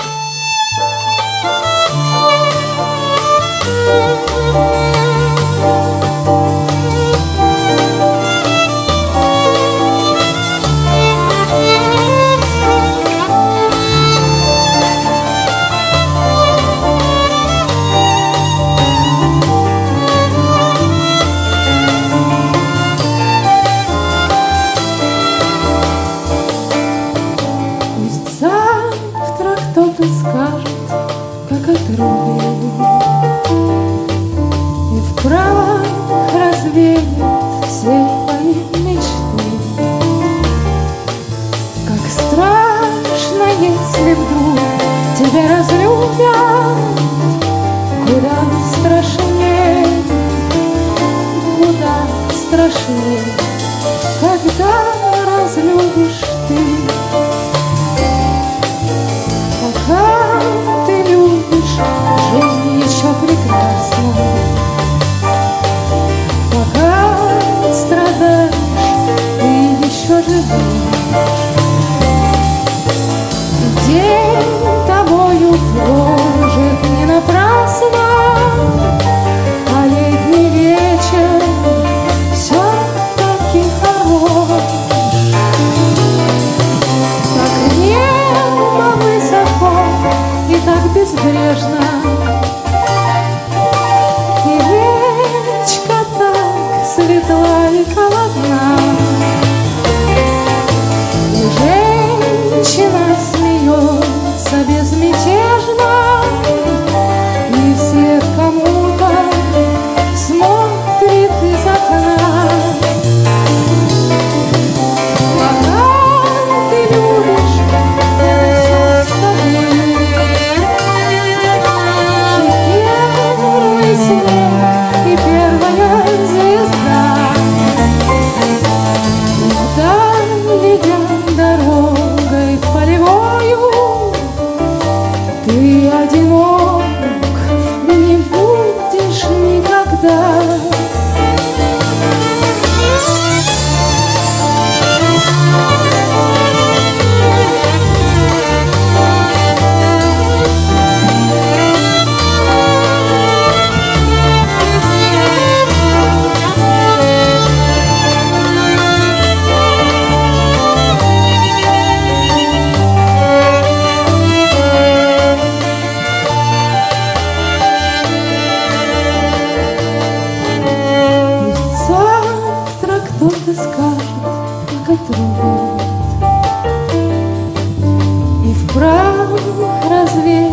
Кто-то скажет, как отрубит, и в прах развеет все твои мечты. Как страшно, если вдруг тебя разлюбят, куда страшнее, когда разлюбишь ты. Ты любишь, жизнь еще прекрасна. Пока страдаешь, ты еще живешь. День тобою прожит не напрасно, а летний вечер все-таки хорош. Так небо высоко и так безбрежно, и речка так светла и холодна, и женщина смеется безмятежно, и вслед кому-то смотрит из окна. Ты одинок не будешь никогда. Кто-то скажет, как отрубит, и в прах развеет